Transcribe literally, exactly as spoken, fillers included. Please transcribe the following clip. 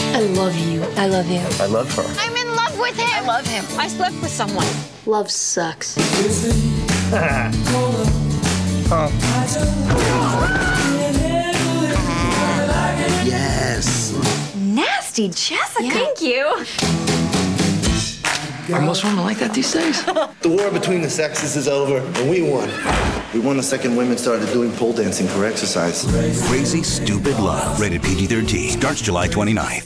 I love you. I love you. I love her. I'm in love with him. I love him. I slept with someone. Love sucks. Yes. Nasty Jessica. Yeah. Thank you. Are most women like that these days? The war between the sexes is over, and we won. We won the second women started doing pole dancing for exercise. Crazy Stupid Love. Rated P G thirteen. Starts July twenty-ninth.